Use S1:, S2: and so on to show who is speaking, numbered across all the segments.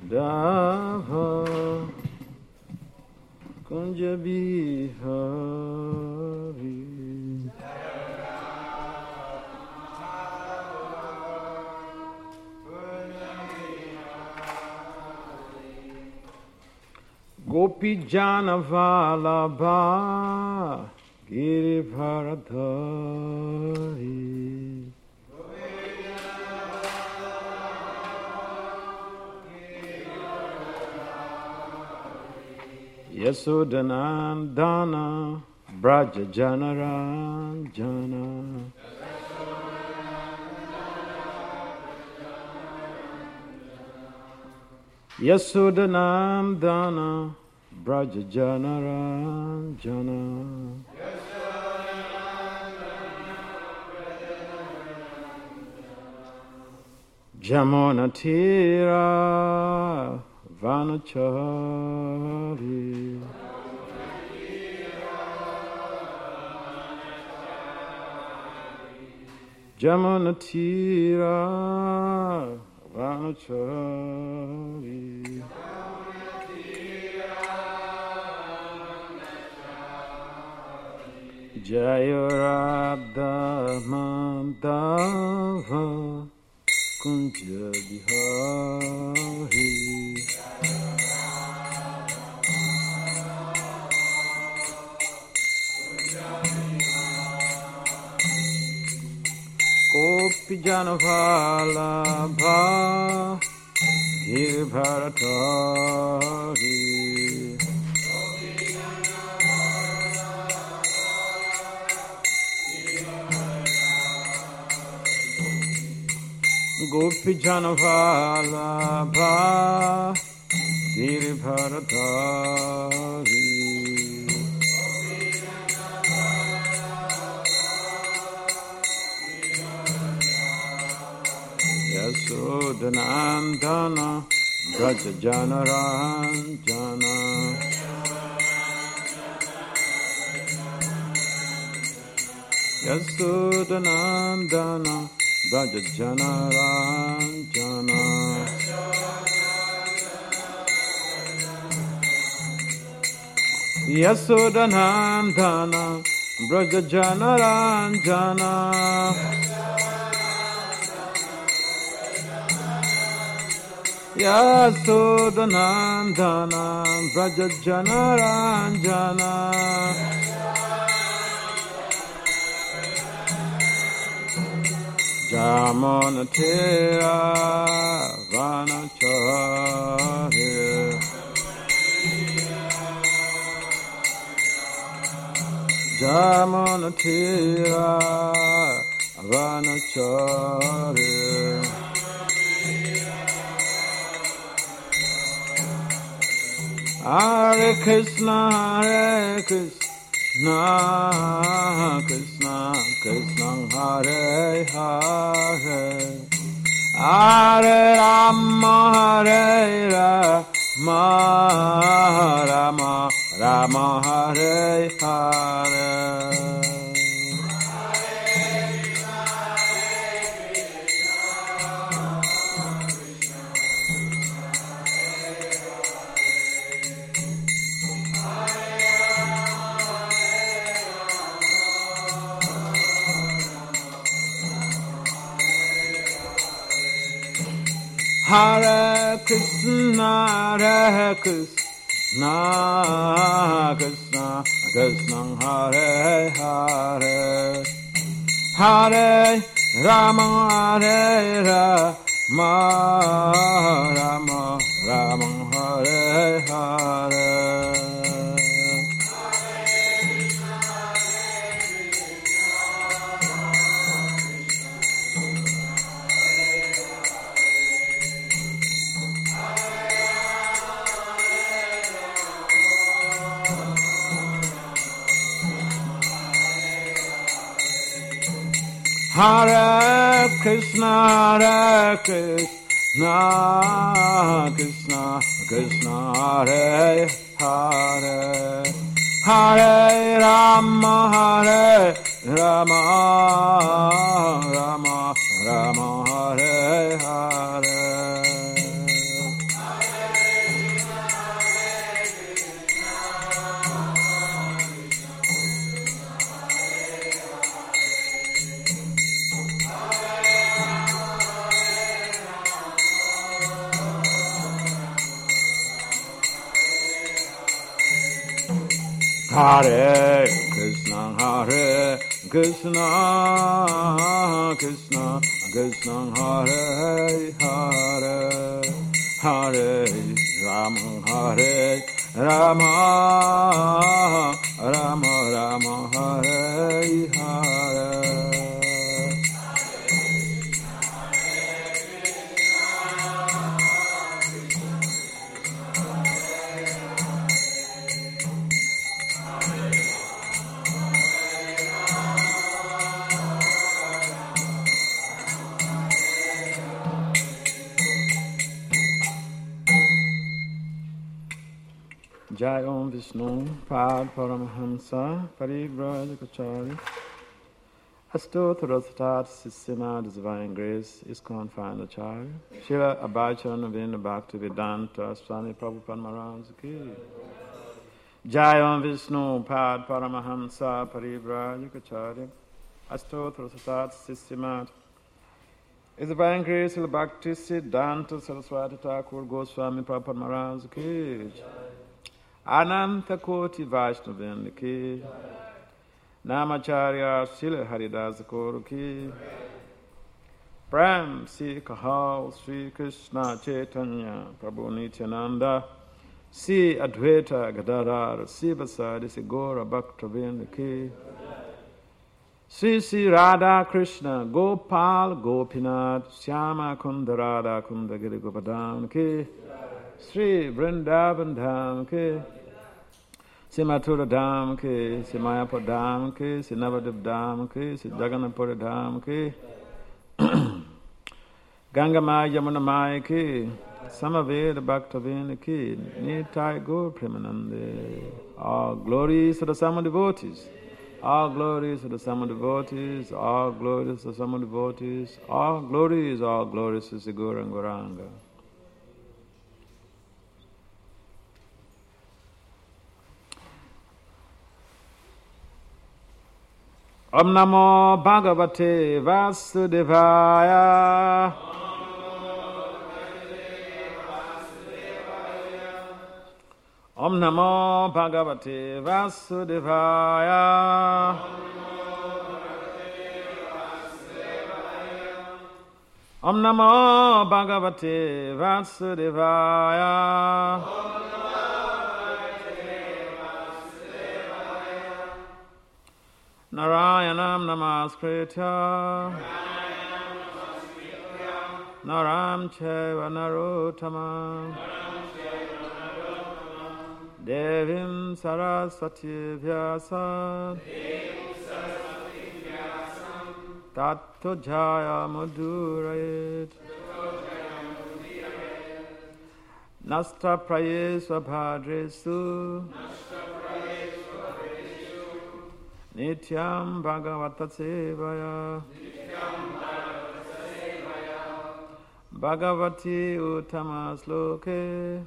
S1: Dava Kunja Bihari Gopi Jana Vallabha Giribharadhari Yasodhanandana Braja Janaranjana Yasodhanandana Braja Janaranjana Jamunatira Vanachari Jamunatira Vanachari Jayaradha Mandava Kunja Bihari Gopi Jana Vallabha Giribharadhari Gopi Jana Vallabha Giribharadhari Yasodhanandana Braja Janaranjana Yasodhanandana Braja Janaranjana Yasodhanandana Braja Janaranjana Yasodhanandana Braja Janaranjana Jamunatira Vanachari Jamunatira Vanachari Hare Krishna Krishna Krishna Krishna Hare Hare Hare Rama Hare Rama Rama Rama Hare Hare Hare Krishna Krishna Krishna Krishna Hare Hare Hare Rama Hare Rama Rama Rama Hare Hare Hare Krishna Krishna Krishna Krishna Hare Hare Hare Rama Hare Rama Rama Rama Hare Hare Hare Krishna, Hare Krishna, Krishna Krishna, Hare Hare, Hare Rama, Hare Rama, Rama Rama, Hare Hare. Jai Om Vishnu Pad Paramahamsa Parivrajakachari Astotarastat Sisima Divine Grace ISKCON Founder Acharya Srila Abhayacharya Vinda Bhaktivedanta Swami Prabhupada Maharaj Ki Jai Om Vishnu Pad Paramahamsa Parivrajakachari Astotarastat Sisima Divine Grace Srila Bhakti Siddhanta Saraswati Thakur Goswami Prabhupada Maharaj Ki Ananta Koti Vaishnavin Ki Namacharya Srila Haridasa Kaur Ki Prem Si Kahal Sri Krishna Chaitanya Prabhu Nityananda Si Advaita Gadadhar Si Vasadi Si Gora Bhaktavinda Ki Sri Radha Krishna Gopal Gopinath Syama Kunda Radha Kunda Giri Gopadam Ki Sri Vrindavan Dham Ki Sri Mathura Dham Ki, Sri Mayapur Dham Ki, Sri Navadip Dham Ki, Sri Jagannapuri Dham Ki, Ganga Maya Yamuna Maya Ki, Samaveda Bhaktavinda Ki, Nitai Gaur Premanande. All glories to the Sama devotees. All glories to the Sama devotees. All glories to the Sama devotees. All glories to Sri Gaura and Gauranga. Om Namo Bhagavate Vasudevaya. Om Namo Bhagavate Vasudevaya. Om Namo Bhagavate Vasudevaya. Narayanam Namaskritya Naram Chaiva Narottamam Devim Saraswati Vyasam Tattva Jaya Madhurayet Nasta Prayesva Bhadresu Nityam Bhagavata Sevaya Bhagavati Uttama Sloke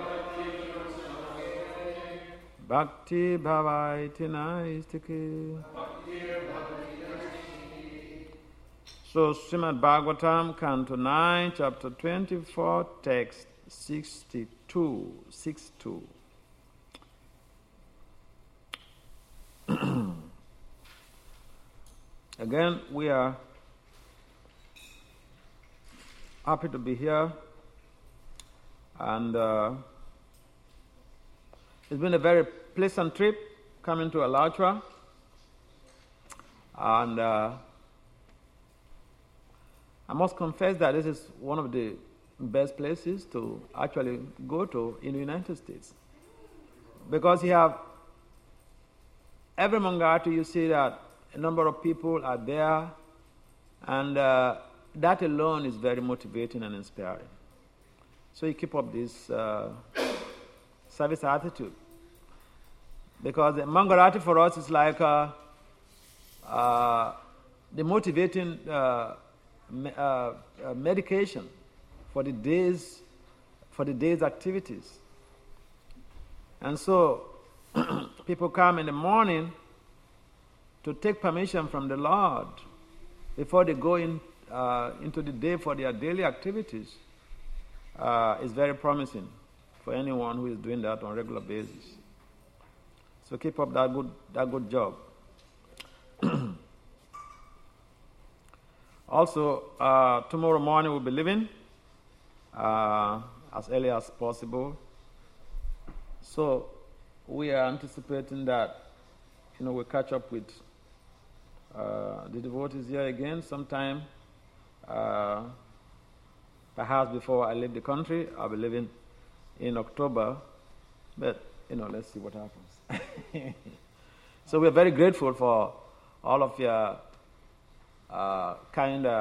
S1: Bhakti Bhavaiti Naistike. So Srimad Bhagavatam, Canto 9, Chapter 24, Text 62. Again, we are happy to be here, and it's been a very pleasant trip coming to Alachua, and I must confess that this is one of the best places to actually go to in the United States, because you have every Mangati, you see that a number of people are there, and that alone is very motivating and inspiring. So you keep up this service attitude, because the Mangarati for us is like the motivating medication for the day's activities. And so people come in the morning to take permission from the Lord before they go into the day for their daily activities. Is very promising for anyone who is doing that on a regular basis. So keep up that good job. Also, tomorrow morning we'll be leaving as early as possible. So we are anticipating that, we'll catch up with the devotees here again sometime. Perhaps before I leave the country. I'll be leaving in October, but let's see what happens. So we're very grateful for all of your kind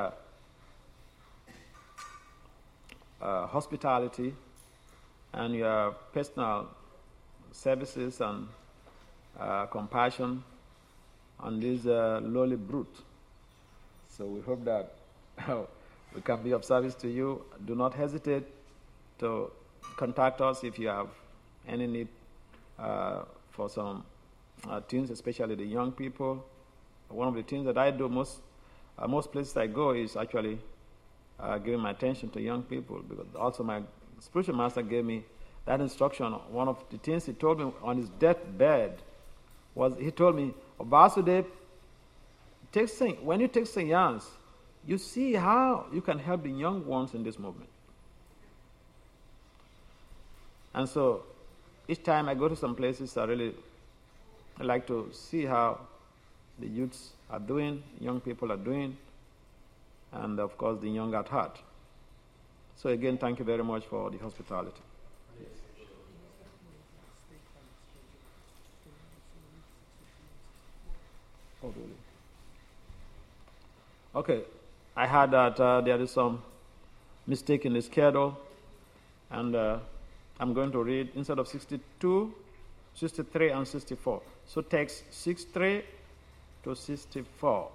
S1: hospitality and your personal services and compassion on this lowly brute. So we hope that we can be of service to you. Do not hesitate to contact us if you have any need for some teens, especially the young people. One of the things that I do most places I go is actually giving my attention to young people, because also my spiritual master gave me that instruction. One of the things he told me on his deathbed was, he told me, Vasudev, when you take seance, you see how you can help the young ones in this movement. And so each time I go to some places, I like to see how the youths are doing, young people are doing, and of course the young at heart. So again, thank you very much for the hospitality. Oh, really? Okay, I heard that there is some mistake in the schedule, and I'm going to read, instead of 62, 63 and 64. So text 63 to 64.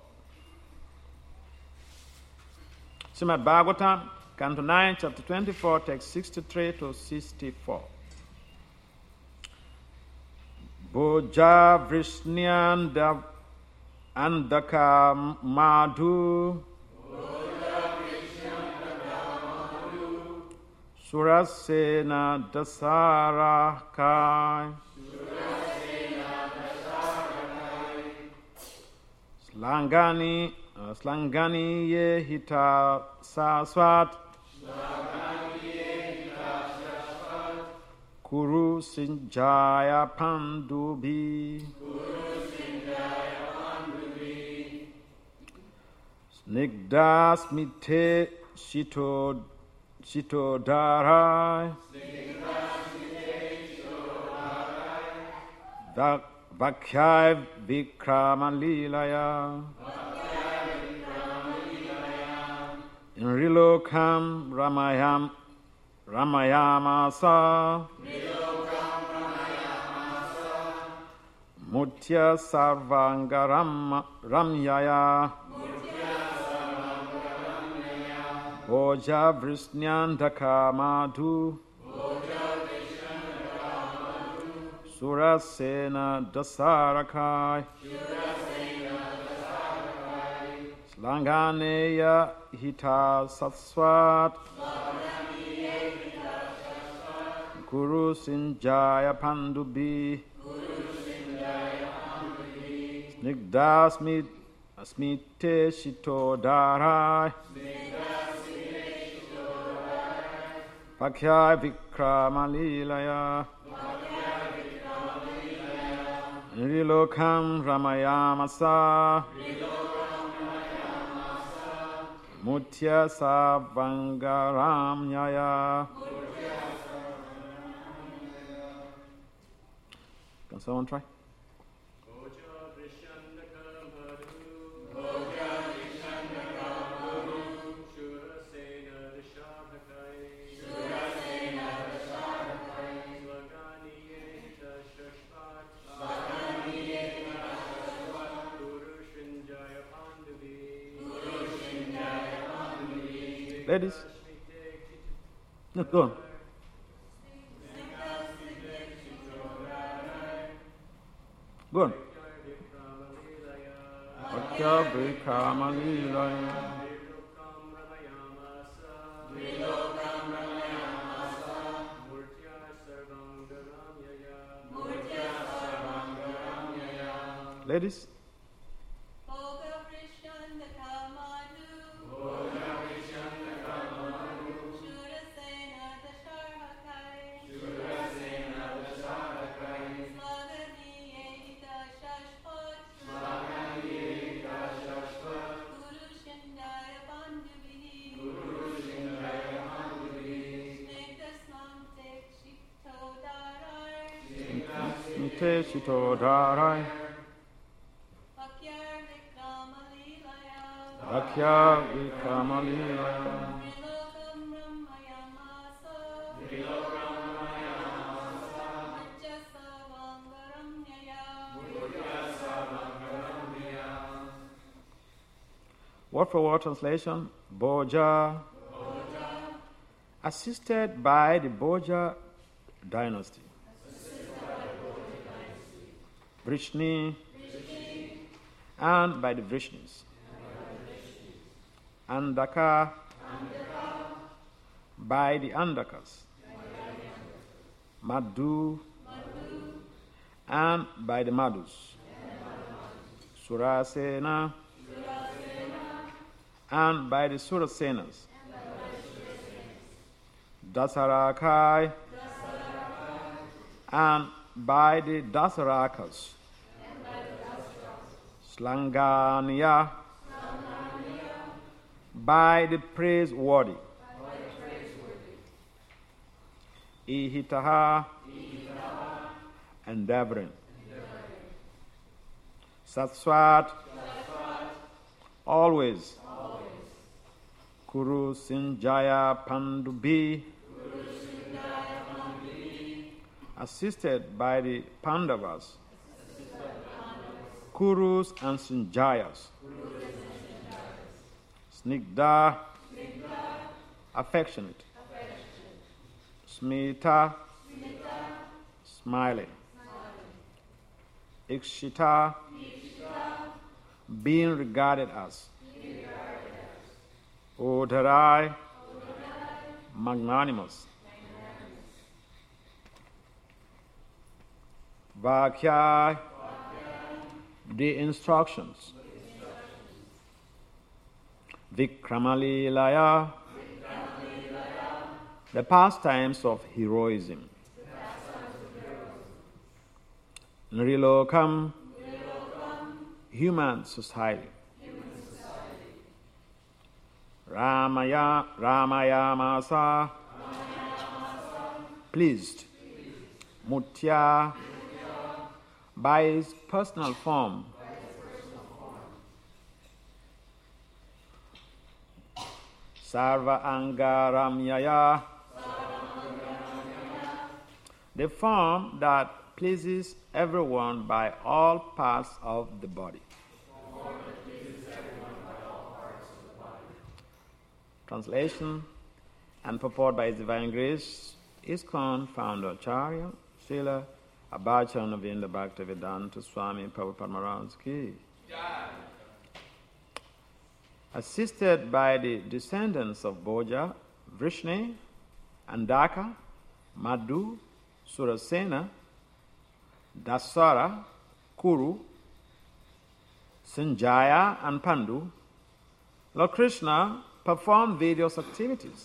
S1: Srimad Bhagavatam, Canto 9, Chapter 24, text 63 to 64. Bhoja Vrishnyan Andaka Madhu Surasena Dasara Kai Slangani ye hita saswat Kuru Sinjaya Pandubi Snigdas Mite Shito Dharai Vakhyai Vikrama Lilaya Nrilokam Ramayamasa Mutya Sarvanga Ramyaya Bhoja Vrisnyandaka Madhu Surasena Dasarakai Slanganeya Hita Satswat Guru Sinjaya Pandubi Snigdasmit Asmite Shito Dharai Pakyai Vikrama Lilaya Nrilokam Ramayamasa Mutya Savangaramyaya. Can someone try? Ladies, no, go on. Go on. Ladies? Shitodarai Vakya Vikramalilaya Word for word translation, Bhoja, assisted by the Bhoja dynasty. Vrishni, and by the Vrishnis. Andaka, by the Andakas. Madhu, and by the Madhus. Surasena, and by the Surasenas. Dasarakai, and by the Dasarakas. Slangania, by the praiseworthy. Ihitaha, endeavoring. Satswat, always. Kuru Sinjaya Pandubi, assisted by the Pandavas, Kurus and Sinjayas. Snigdha, affectionate. Smita, smiling. Ikshita, being regarded as. Odharai, magnanimous. Vakya, the instructions. Vikramalilaya, the pastimes of heroism. Nrilokam, human society. Ramayamasa, pleased. Mutya, by his personal form. Sarva Angaramyaya, the form that pleases everyone by all parts of the body. Translation and purport by His Divine Grace, ISKCON Founder Acharya Srila Abhacharya Navinda Bhaktivedanta Swami Prabhupada Maharaj Ki. Assisted by the descendants of Bhoja, Vrishni, Andaka, Madhu, Surasena, Dasara, Kuru, Sanjaya, and Pandu, Lord Krishna performed various activities.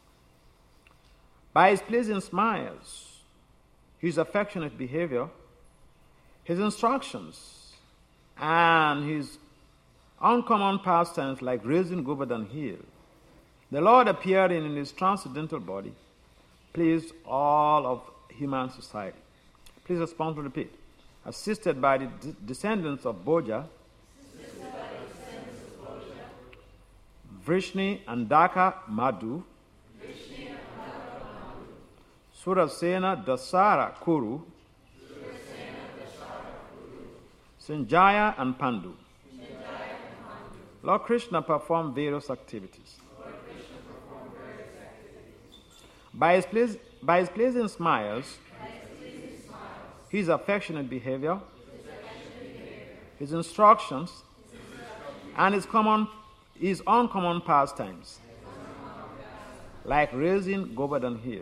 S1: By his pleasing smiles, his affectionate behavior, his instructions, and his uncommon pastimes like raising Govardhan Hill, the Lord appeared in his transcendental body, pleased all of human society. Please respond to repeat. Assisted by the descendants of Bhoja, Vrishni, Andaka, Madhu, Surasena, Dasara, Kuru, Sanjaya, and Pandu. Lord Krishna performed various activities. By his pleasing smiles, his affectionate behavior, his instructions, and his uncommon pastimes, like raising Govardhan Hill.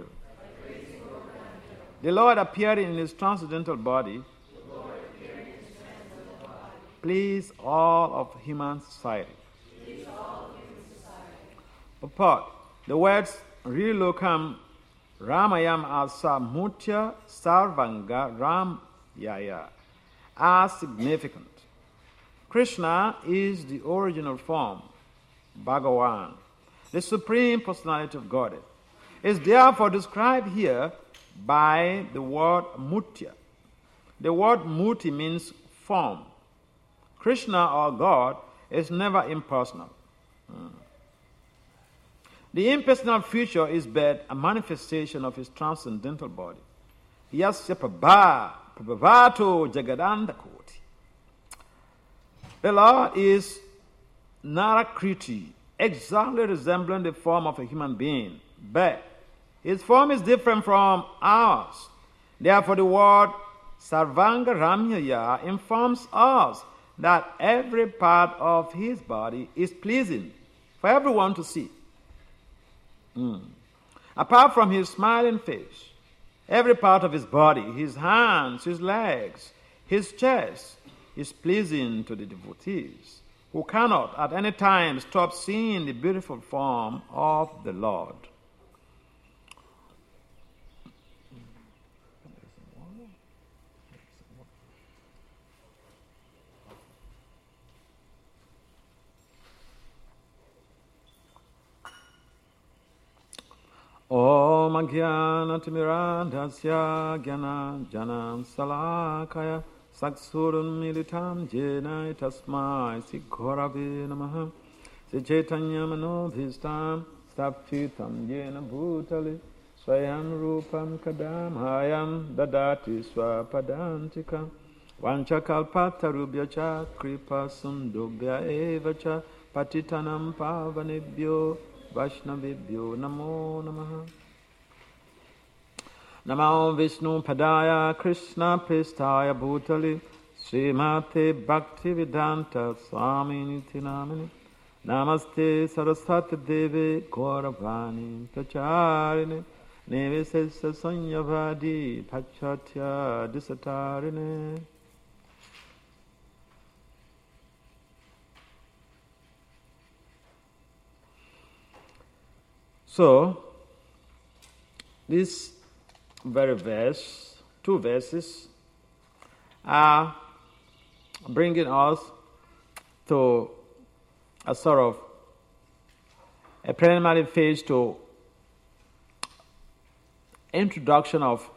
S1: The Lord appeared in his transcendental body, please all of human society. Purport. The words Rilokam Ramayam Asa Mutya Sarvanga Ramyaya are significant. Krishna is the original form, Bhagavan, the Supreme Personality of Godhead, is therefore described here by the word Mutya. The word Muti means form. Krishna or God is never impersonal. The impersonal feature is but a manifestation of his transcendental body. Yasya Prabhavato Jagadandakoti. The Lord is Narakriti, exactly resembling the form of a human being, but his form is different from ours. Therefore, the word Sarvanga Ramyaya informs us that every part of his body is pleasing for everyone to see. Apart from his smiling face, every part of his body, his hands, his legs, his chest, is pleasing to the devotees, who cannot at any time stop seeing the beautiful form of the Lord. Om Jnana Timirandhasya Jnana Janam Salakaya Saksuram Militam Jena Tasmai Sikhorave Namaha Chaitanya Manobhistam Stapfitam Jena Bhutale Swayam Rupam Kadamhayam Dadati Swapadantika Vanchakalpatarubhyacha Kripa Sundubhya Evacha Patitanam Pavanebhyo Vaishnavibhyo Namo Namaha. Namo Vishnu Padaya Krishna Pristaya Bhutali Srimate Bhaktivedanta Swami Niti Namini Namaste Saraswati Devi Gauravani Pracharini Nevesesa Sanyavadi Pachatya Disatarine. So, this very verse, two verses, are bringing us to a sort of a preliminary phase to introduction of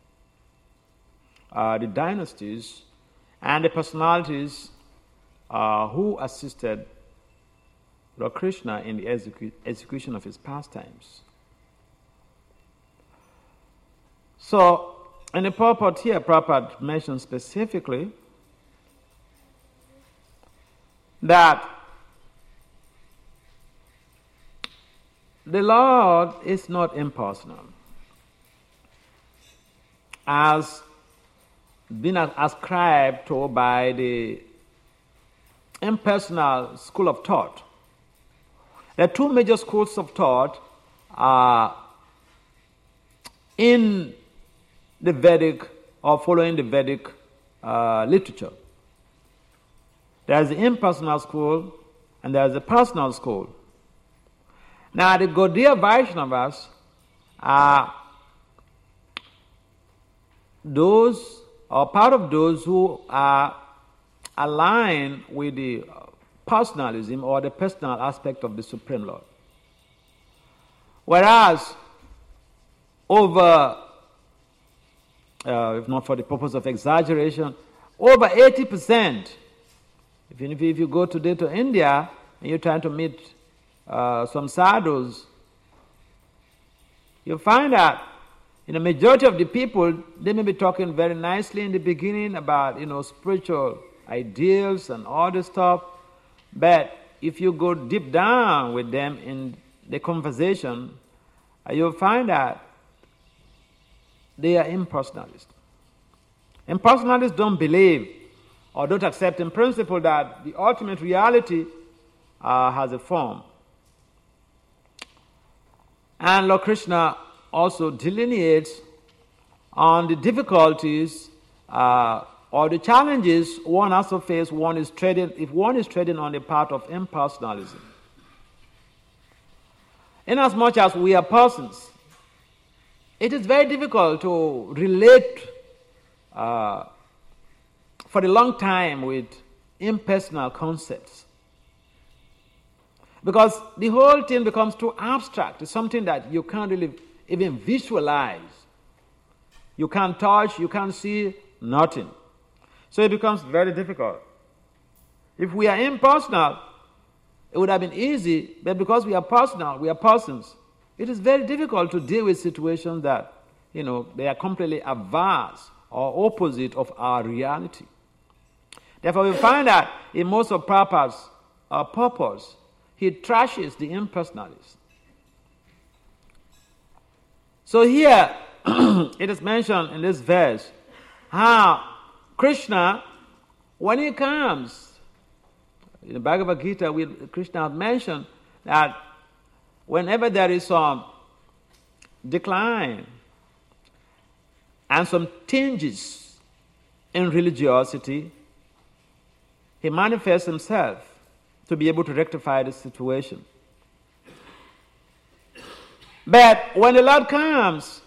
S1: the dynasties and the personalities who assisted Lord Krishna in the execution of his pastimes. So, in the purport here, Prabhupada mentions specifically that the Lord is not impersonal, as been ascribed to by the impersonal school of thought. There are two major schools of thought in the Vedic or following the Vedic literature. There is the impersonal school and there is the personal school. Now, the Gaudiya Vaishnavas are those, or part of those who are aligned with the personalism or the personal aspect of the Supreme Lord. Whereas, over, if not for the purpose of exaggeration, over 80%, if you go today to India and you're trying to meet some sadhus, you find that in the majority of the people, they may be talking very nicely in the beginning about, spiritual ideals and all this stuff. But if you go deep down with them in the conversation, you'll find that they are impersonalists. Impersonalists don't believe or don't accept in principle that the ultimate reality has a form. And Lord Krishna also delineates on the difficulties or the challenges one has to face if one is trading on the path of impersonalism. Inasmuch as we are persons, it is very difficult to relate for a long time with impersonal concepts. Because the whole thing becomes too abstract. It's something that you can't really even visualize. You can't touch, you can't see, nothing. So it becomes very difficult. If we are impersonal, it would have been easy, but because we are personal, we are persons, it is very difficult to deal with situations that, they are completely adverse or opposite of our reality. Therefore, we find that in most of Prabhupada's purpose, he trashes the impersonalists. So here, it is mentioned in this verse how Krishna, when he comes, in the Bhagavad Gita, Krishna has mentioned that whenever there is some decline and some changes in religiosity, he manifests himself to be able to rectify the situation. But when the Lord comes,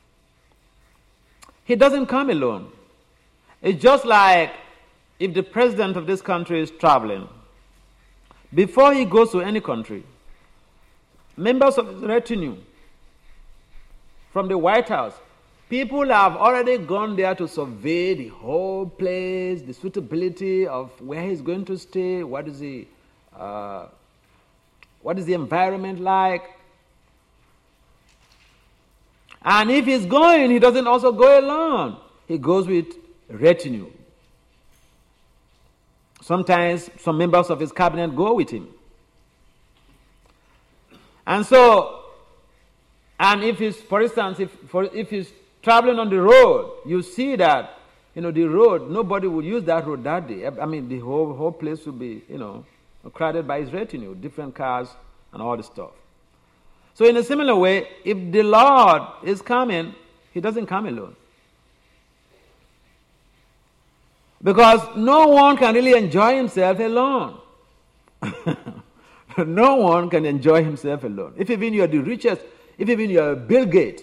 S1: he doesn't come alone. It's just like if the president of this country is traveling. Before he goes to any country, members of his retinue from the White House, people have already gone there to survey the whole place, the suitability of where he's going to stay, what is the environment like. And if he's going, he doesn't also go alone. He goes with retinue. Sometimes some members of his cabinet go with him. And so, and if he's, for instance, if he's traveling on the road, you see that, the road, nobody would use that road that day. I mean, the whole place would be, crowded by his retinue, different cars and all this stuff. So in a similar way, if the Lord is coming, he doesn't come alone. Because no one can really enjoy himself alone. No one can enjoy himself alone. If even you are the richest, if even you are Bill Gates,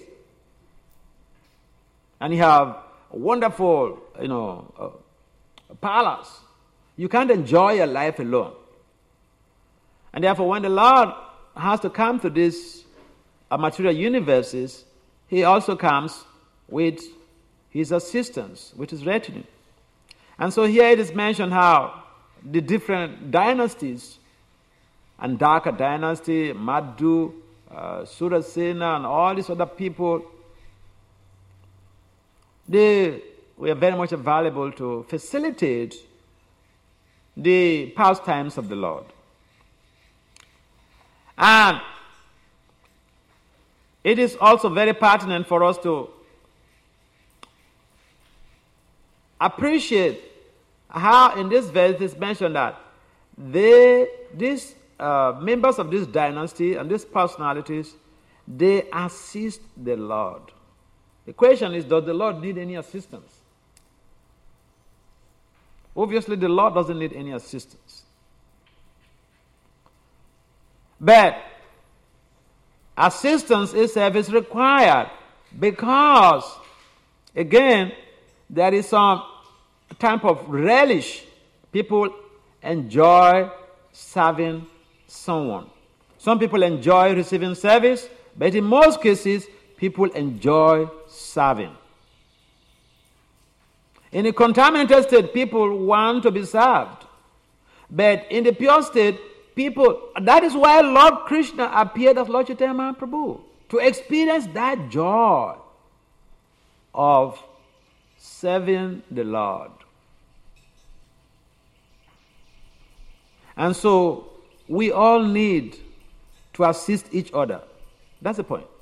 S1: and you have a wonderful, palace, you can't enjoy your life alone. And therefore, when the Lord has to come to these material universes, he also comes with his assistants, with his retinue. And so here it is mentioned how the different dynasties, Andaka dynasty, Madhu, Surasena, and all these other people, they were very much available to facilitate the pastimes of the Lord. And it is also very pertinent for us to appreciate how in this verse it is mentioned that these members of this dynasty and these personalities, they assist the Lord. The question is, does the Lord need any assistance? Obviously, the Lord doesn't need any assistance. But assistance itself is required because, again, there is some type of relish. People enjoy serving someone. Some people enjoy receiving service, but in most cases, people enjoy serving. In a contaminated state, people want to be served. But in the pure state, that is why Lord Krishna appeared as Lord Chaitanya Mahaprabhu, to experience that joy of serving the Lord. And so, we all need to assist each other. That's the point.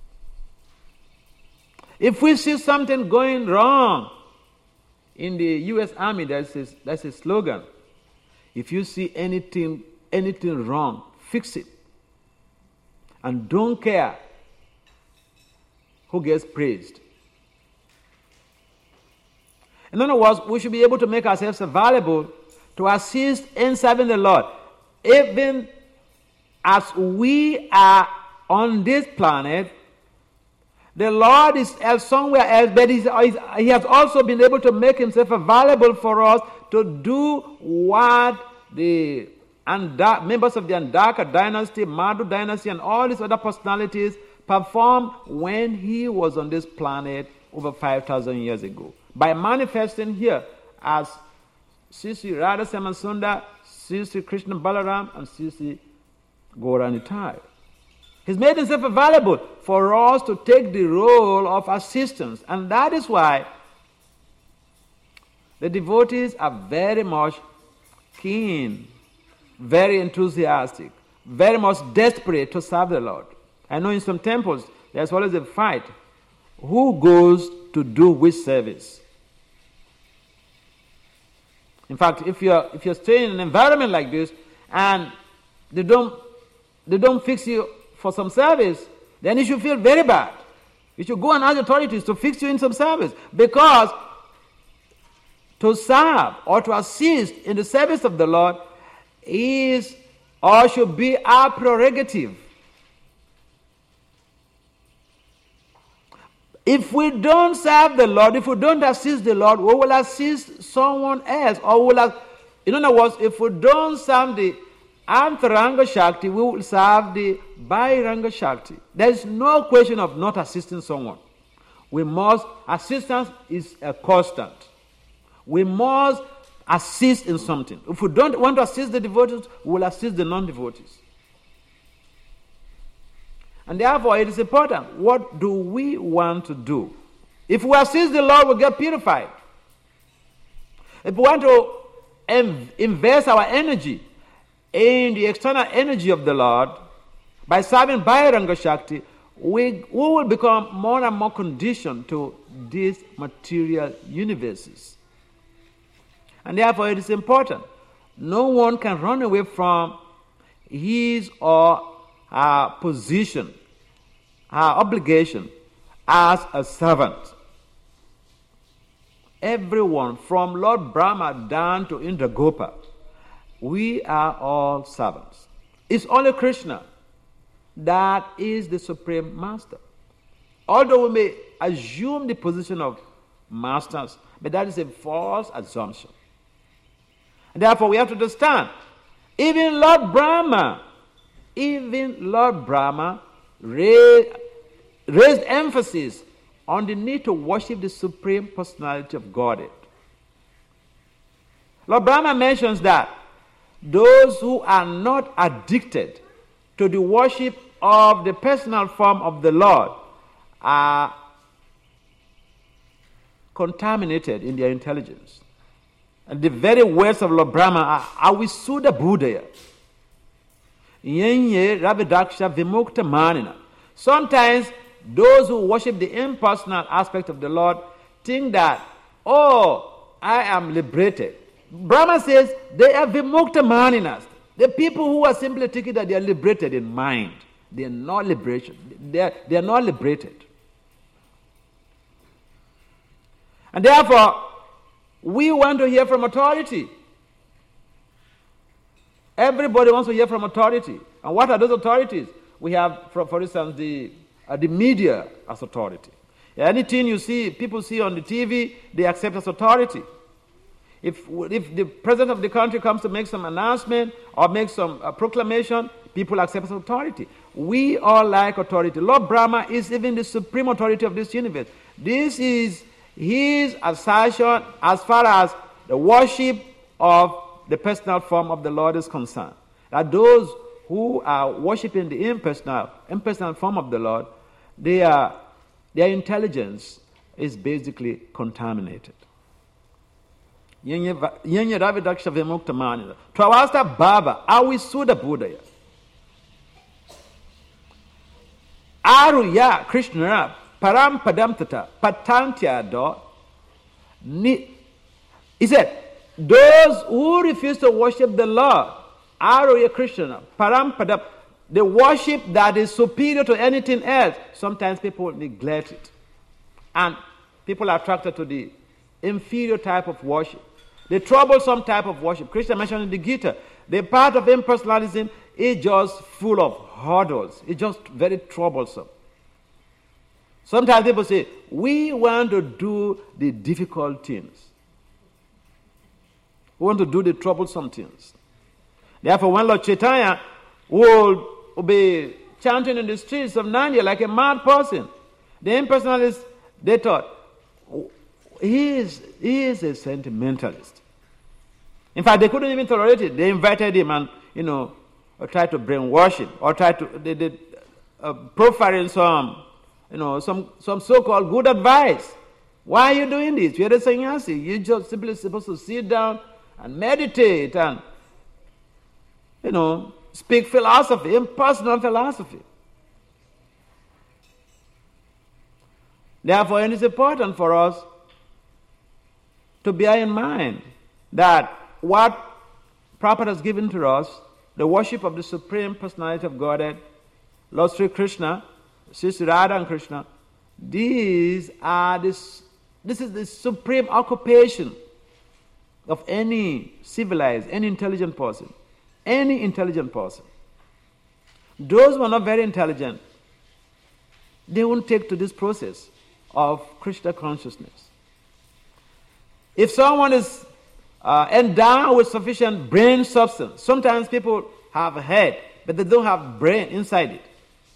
S1: If we see something going wrong, in the U.S. Army, that's a slogan. If you see anything wrong, fix it. And don't care who gets praised. In other words, we should be able to make ourselves available to assist in serving the Lord, even as we are on this planet. The Lord is somewhere else, but He has also been able to make Himself available for us to do what the members of the Andaka dynasty, Madhu dynasty, and all these other personalities performed when He was on this planet over 5,000 years ago. By manifesting here as Sri Radha Samasunda, Sri Krishna Balaram, and Sri Gauranitai. He's made Himself available for us to take the role of assistance. And that is why the devotees are very much keen, very enthusiastic, very much desperate to serve the Lord. I know in some temples there's always a fight. Who goes to do which service? In fact, if you're staying in an environment like this and they don't fix you for some service, then you should feel very bad. You should go and ask authorities to fix you in some service, because to serve or to assist in the service of the Lord is or should be our prerogative. If we don't serve the Lord, if we don't assist the Lord, we will assist someone else. In other words, if we don't serve the Antaranga Shakti, we will serve the Bahiranga Shakti. There is no question of not assisting someone. Assistance is a constant. We must assist in something. If we don't want to assist the devotees, we will assist the non-devotees. And therefore, it is important. What do we want to do? If we assist the Lord, we get purified. If we want to invest our energy in the external energy of the Lord, by serving Bahiranga Shakti, we will become more and more conditioned to these material universes. And therefore, it is important. No one can run away from his or her position, her obligation as a servant. Everyone, from Lord Brahma down to Indragopa, we are all servants. It's only Krishna that is the Supreme Master. Although we may assume the position of masters, but that is a false assumption. And therefore, we have to understand, even Lord Brahma raised emphasis on the need to worship the Supreme Personality of Godhead. Lord Brahma mentions that those who are not addicted to the worship of the personal form of the Lord are contaminated in their intelligence. And the very words of Lord Brahma are Avisuddha Buddhaya. Yenye Ravidaksha Vimukta Manina. Sometimes those who worship the impersonal aspect of the Lord think that, I am liberated. Brahma says they are Vimukta Maninas. The people who are simply thinking that they are liberated in mind. They are not liberation. They are not liberated. And therefore, we want to hear from authority. Everybody wants to hear from authority. And what are those authorities? We have, for instance, the media as authority. Anything people see on the TV, they accept as authority. If the president of the country comes to make some announcement or make some proclamation, people accept as authority. We all like authority. Lord Brahma is even the supreme authority of this universe. This is his assertion as far as the worship of the personal form of the Lord is concerned. That those who are worshiping the impersonal form of the Lord, their intelligence is basically contaminated. Yenye Ravidaksha Vimukta Manina. Trawasta Baba, Avisuddha Buddhaya. Aruya Krishna Param Padamtata Patantya Do. He said, those who refuse to worship the Lord, Aruya Krishna Param Padam, the worship that is superior to anything else, sometimes people neglect it. And people are attracted to the inferior type of worship, the troublesome type of worship. Krishna mentioned in the Gita, the path of impersonalism is just full of hurdles. It's just very troublesome. Sometimes people say, we want to do the difficult things. We want to do the troublesome things. Therefore, when Lord Chaitanya will be chanting in the streets of Nandya like a mad person, the impersonalists, they thought, he is a sentimentalist. In fact, they couldn't even tolerate it. They invited him and, tried to brainwash him, or tried to profiling some so-called good advice. Why are you doing this? You're a sannyasi. You're just simply supposed to sit down and meditate and, speak philosophy, impersonal philosophy. Therefore, it is important for us to bear in mind that what Prabhupada has given to us, the worship of the Supreme Personality of Godhead, Lord Sri Krishna, Sri Radha and Krishna, this is the supreme occupation of any civilized, any intelligent person. Any intelligent person. Those who are not very intelligent, they won't take to this process of Krishna consciousness. If someone is endowed with sufficient brain substance, sometimes people have a head, but they don't have brain inside it.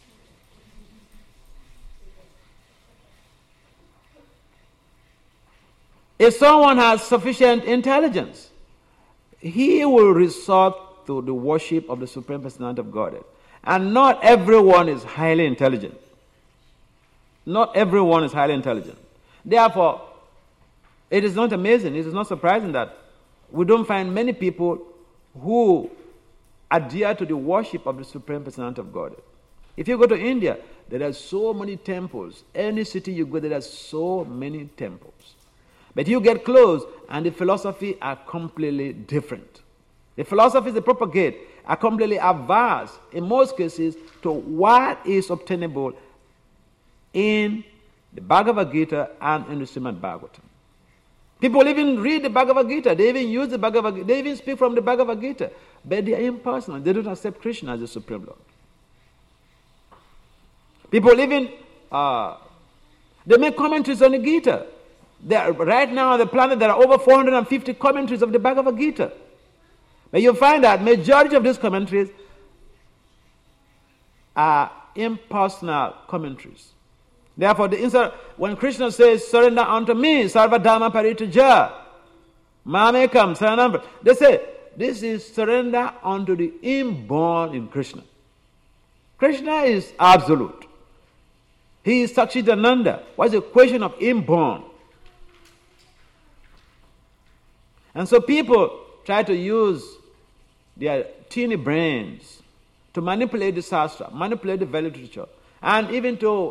S1: If someone has sufficient intelligence, he will resort to the worship of the Supreme Personality of Godhead. And not everyone is highly intelligent. Not everyone is highly intelligent. Therefore, it is not amazing, it is not surprising that we don't find many people who adhere to the worship of the Supreme Personality of Godhead. If you go to India, there are so many temples. Any city you go, there are so many temples. But you get close, and the philosophy are completely different. The philosophies they propagate are completely averse, in most cases, to what is obtainable in the Bhagavad Gita and in the Srimad Bhagavatam. People even read the Bhagavad Gita, they even use the Bhagavad Gita, they even speak from the Bhagavad Gita, but they are impersonal. They don't accept Krishna as the Supreme Lord. People even, they make commentaries on the Gita. Right now on the planet there are over 450 commentaries of the Bhagavad Gita. But you find that majority of these commentaries are impersonal commentaries. Therefore, when Krishna says, surrender unto me, sarva dharma paritaja, mamekam saranam, they say, this is surrender unto the inborn in Krishna. Krishna is absolute. He is Sachidananda. What's the question of inborn? And so people try to use their teeny brains to manipulate the Shastra, manipulate the very literature, and even to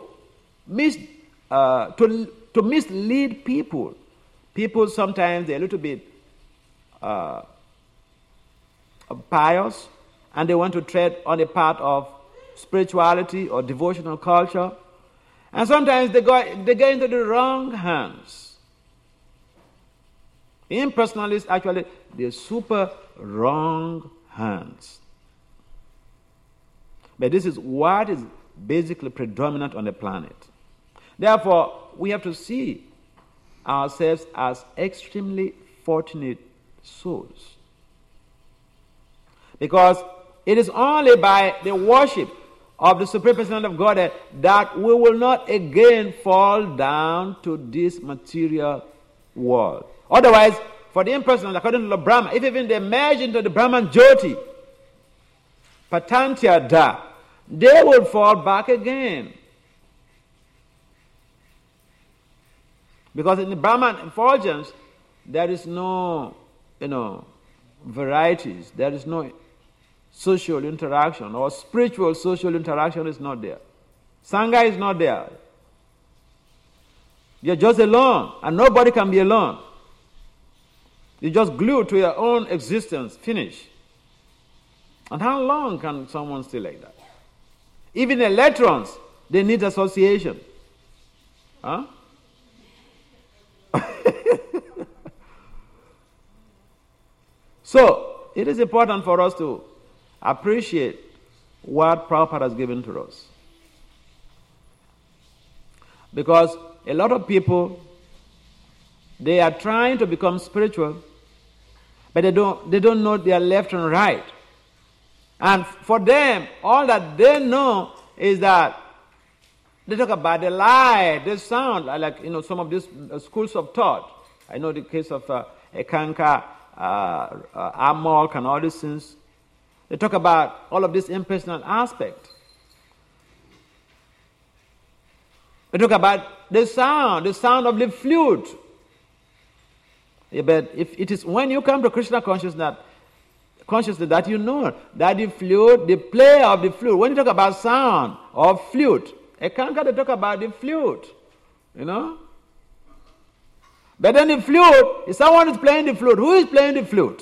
S1: mislead people. People sometimes they're a little bit pious, and they want to tread on the path of spirituality or devotional culture, and sometimes they get into the wrong hands. Impersonalists actually, they're super wrong hands. But this is what is basically predominant on the planet. Therefore, we have to see ourselves as extremely fortunate souls. Because it is only by the worship of the Supreme Personality of Godhead that we will not again fall down to this material world. Otherwise, for the impersonal, according to the Brahma, if even they merge into the Brahman Jyoti, Patantya Da, they will fall back again. Because in the Brahman effulgence, there is no, varieties. There is no social interaction or spiritual social interaction is not there. Sangha is not there. You're just alone, and nobody can be alone. You're just glued to your own existence. Finish. And how long can someone stay like that? Even electrons, they need association. Huh? So, it is important for us to appreciate what Prabhupada has given to us. Because a lot of people, they are trying to become spiritual, but they don't know their left and right. And for them, all that they know is that they talk about the light, the sound, like some of these schools of thought. I know the case of Ekankar, Amol, and all these things. They talk about all of this impersonal aspect. They talk about the sound of the flute. Yeah, but if it is when you come to Krishna consciousness that you know that the flute, the play of the flute, when you talk about sound or flute, Ekankar, they talk about the flute, But then the flute, if someone is playing the flute, who is playing the flute?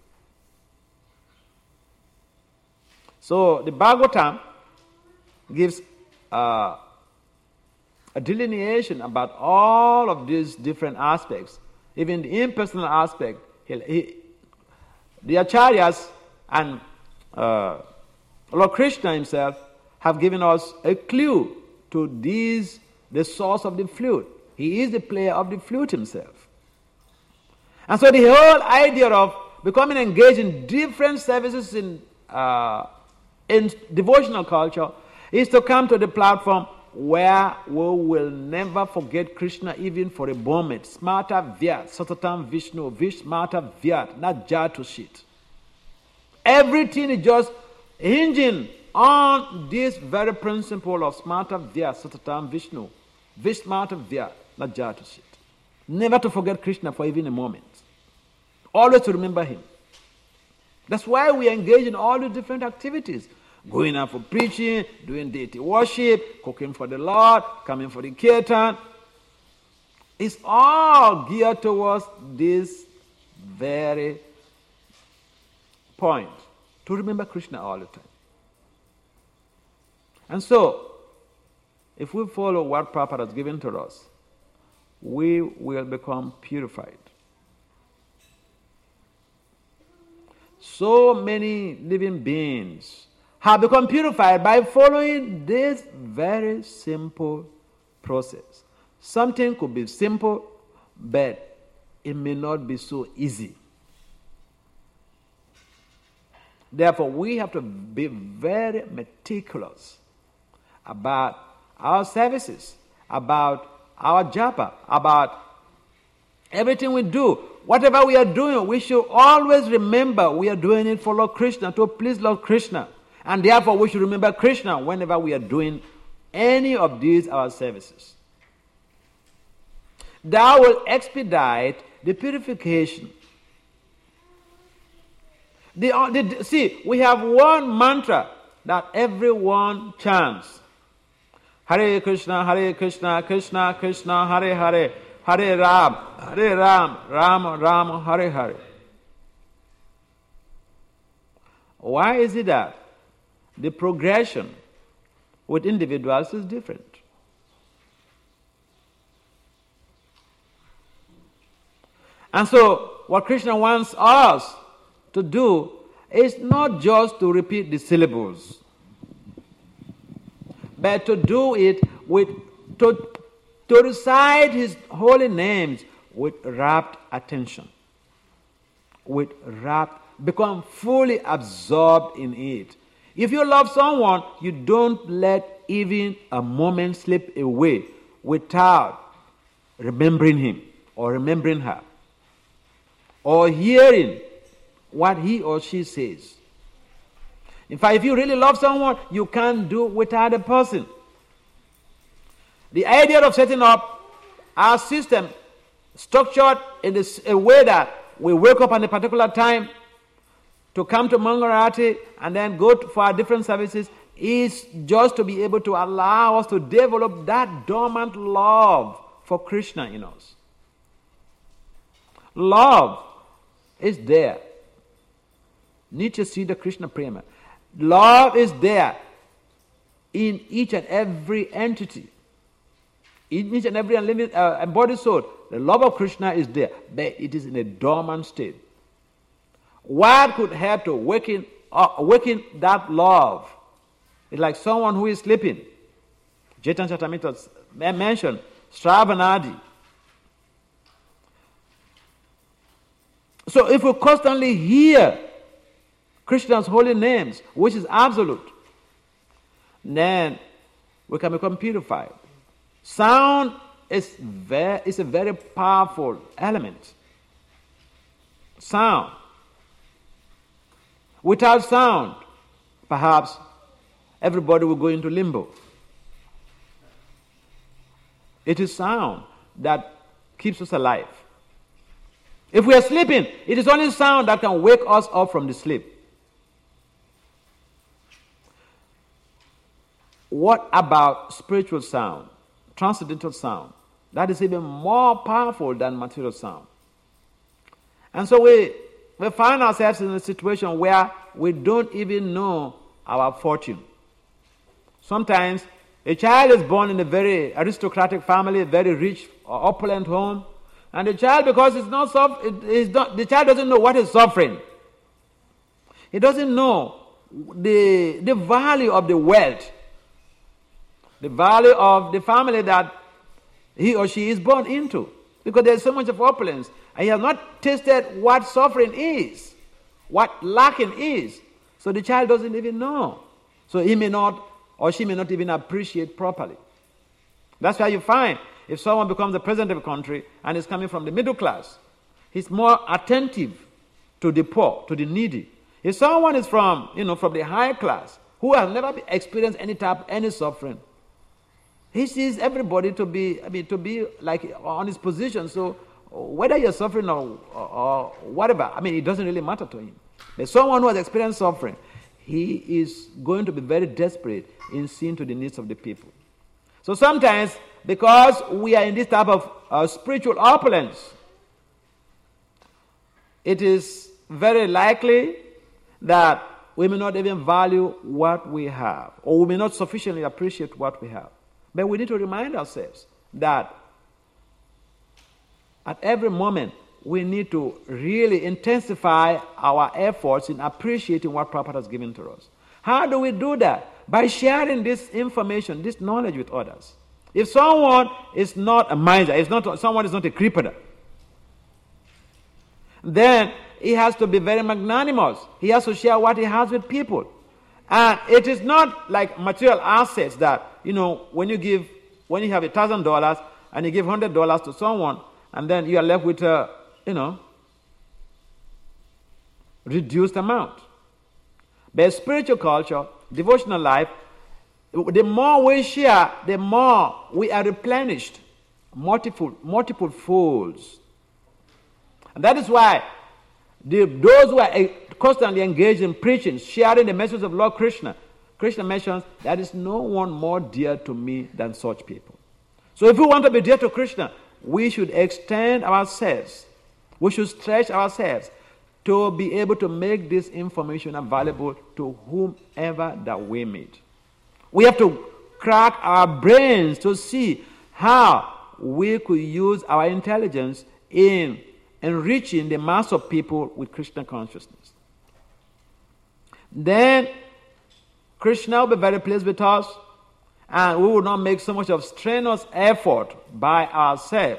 S1: So the Bhagavatam gives a delineation about all of these different aspects, even the impersonal aspect. The Acharyas and Lord Krishna himself have given us a clue to the source of the flute. He is the player of the flute himself. And so the whole idea of becoming engaged in different services in devotional culture is to come to the platform where we will never forget Krishna even for a moment. Smata Vyat, Satatam Vishnu, Vishmata Vyat, not Jatushit. Everything is just hinging on this very principle of Smata Vyat, Satatam Vishnu, Vishmata Vyat, not Jatushit. Never to forget Krishna for even a moment. Always to remember him. That's why we engage in all the different activities. Going out for preaching, doing deity worship, cooking for the Lord, coming for the kirtan. It's all geared towards this very point, to remember Krishna all the time. And so, if we follow what Prabhupada has given to us, we will become purified. So many living beings have become purified by following this very simple process. Something could be simple, but it may not be so easy. Therefore, we have to be very meticulous about our services, about our japa, about everything we do. Whatever we are doing, we should always remember we are doing it for Lord Krishna, to please Lord Krishna. And therefore, we should remember Krishna whenever we are doing any of these our services. That will expedite the purification. See, we have one mantra that everyone chants. Hare Krishna, Krishna Krishna, Hare Hare, Hare Ram, Ram Ram, Hare Hare. Why is it that the progression with individuals is different? And so, what Krishna wants us to do is not just to repeat the syllables, but to do it to recite his holy names with rapt attention, become fully absorbed in it. If you love someone, you don't let even a moment slip away without remembering him or remembering her, or hearing what he or she says. In fact, if you really love someone, you can't do without a person. The idea of setting up our system structured in a way that we wake up at a particular time to come to Mangalarati and then go for our different services is just to be able to allow us to develop that dormant love for Krishna in us. Love is there. Nitya Siddha Krishna Prema. Love is there in each and every entity. In each and every living embodied soul. The love of Krishna is there, but it is in a dormant state. What could help to awaken that love? It's like someone who is sleeping. Chaitanya Charitamrita mentioned Shravanadi. So if we constantly hear Krishna's holy names, which is absolute, then we can become purified. Sound is a very powerful element. Sound. Without sound, perhaps everybody will go into limbo. It is sound that keeps us alive. If we are sleeping, it is only sound that can wake us up from the sleep. What about spiritual sound, transcendental sound? That is even more powerful than material sound. And so we find ourselves in a situation where we don't even know our fortune. Sometimes a child is born in a very aristocratic family, a very rich or opulent home, and the child, because the child doesn't know what is suffering. He doesn't know the value of the wealth, the value of the family that he or she is born into, because there's so much of opulence, and he has not tasted what suffering is, what lacking is. So the child doesn't even know. So he may not, or she may not even appreciate properly. That's why you find if someone becomes the president of a country and is coming from the middle class, he's more attentive to the poor, to the needy. If someone is from the high class, who has never experienced any suffering, he sees everybody to be like on his position. So whether you're suffering or whatever, it doesn't really matter to him. But someone who has experienced suffering, he is going to be very desperate in seeing to the needs of the people. So sometimes, because we are in this type of spiritual opulence, it is very likely that we may not even value what we have, or we may not sufficiently appreciate what we have. But we need to remind ourselves that at every moment we need to really intensify our efforts in appreciating what Prabhupada has given to us. How do we do that? By sharing this information, this knowledge with others. If someone is not a miser, someone is not a creeper, then he has to be very magnanimous. He has to share what he has with people. And it is not like material assets that, when you have $1,000 and you give $100 to someone, and then you are left with a, reduced amount. But spiritual culture, devotional life, the more we share, the more we are replenished, multiple folds. And that is why those who are constantly engaged in preaching, sharing the message of Lord Krishna, Krishna mentions, there is no one more dear to me than such people. So if we want to be dear to Krishna, we should extend ourselves. We should stretch ourselves to be able to make this information available to whomever that we meet. We have to crack our brains to see how we could use our intelligence in enriching the mass of people with Krishna consciousness. Then Krishna will be very pleased with us, and we will not make so much of strenuous effort by ourselves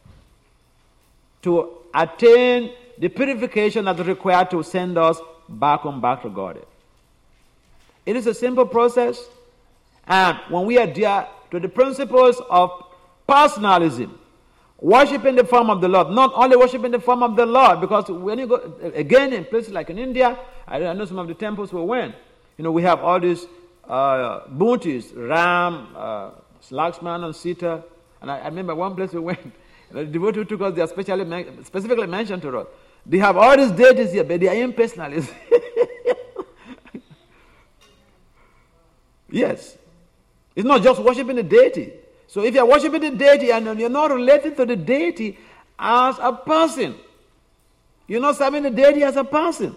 S1: to attain the purification that is required to send us back to God. It is a simple process, and when we adhere to the principles of personalism, worship in the form of the Lord, not only worship in the form of the Lord, because when you go, again, in places like in India, I know some of the temples we went, we have all these Buntis, Ram, Lakshman and Sita, and I remember one place we went, the devotee took us, they are specifically mentioned to us. They have all these deities here, but they are impersonalists. Yes. It's not just worshiping the deity. So if you're worshiping the deity and you're not related to the deity as a person, you're not serving the deity as a person,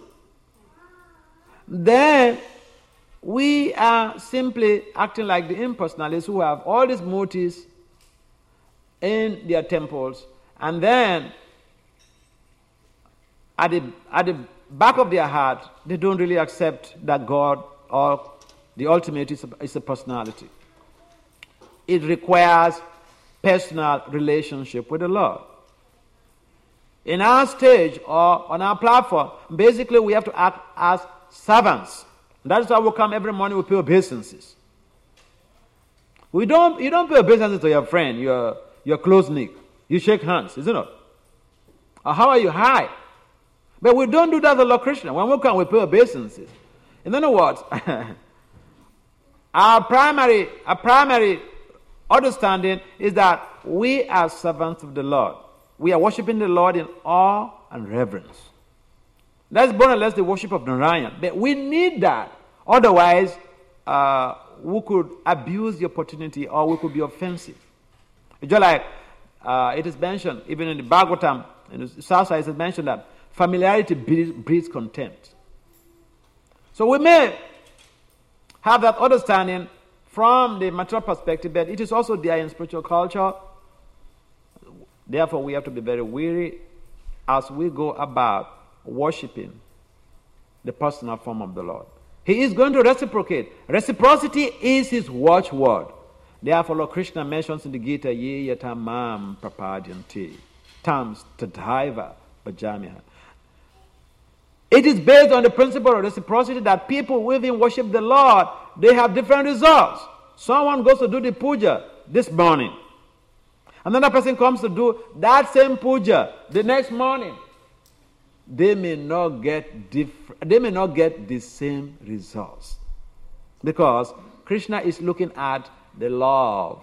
S1: then we are simply acting like the impersonalists who have all these motifs in their temples, and then at the back of their heart, they don't really accept that God or the ultimate is a personality. It requires personal relationship with the Lord. In our stage or on our platform, basically we have to act as servants. That's why we come every morning, we pay obeisances. You don't pay obeisances to your friend, your close knit. You shake hands, isn't it? Or how are you? Hi. But we don't do that as a Christian. When we come, we pay obeisances. In other words, our primary understanding is that we are servants of the Lord. We are worshiping the Lord in awe and reverence. That's more or less the worship of Narayan. But we need that. Otherwise, we could abuse the opportunity or we could be offensive. Just like it is mentioned, even in the Bhagavatam, in the South Side, it is mentioned that familiarity breeds contempt. So we may have that understanding from the material perspective, but it is also there in spiritual culture. Therefore, we have to be very wary as we go about worshiping the personal form of the Lord. He is going to reciprocate. Reciprocity is his watchword. Therefore, Lord Krishna mentions in the Gita, Ye yatamam prapadyanti, tams tadaiva bhajamiha. It is based on the principle of reciprocity that people who even worship the Lord, they have different results. Someone goes to do the puja this morning. Another person comes to do that same puja the next morning. They may not get the same results. Because Krishna is looking at the love.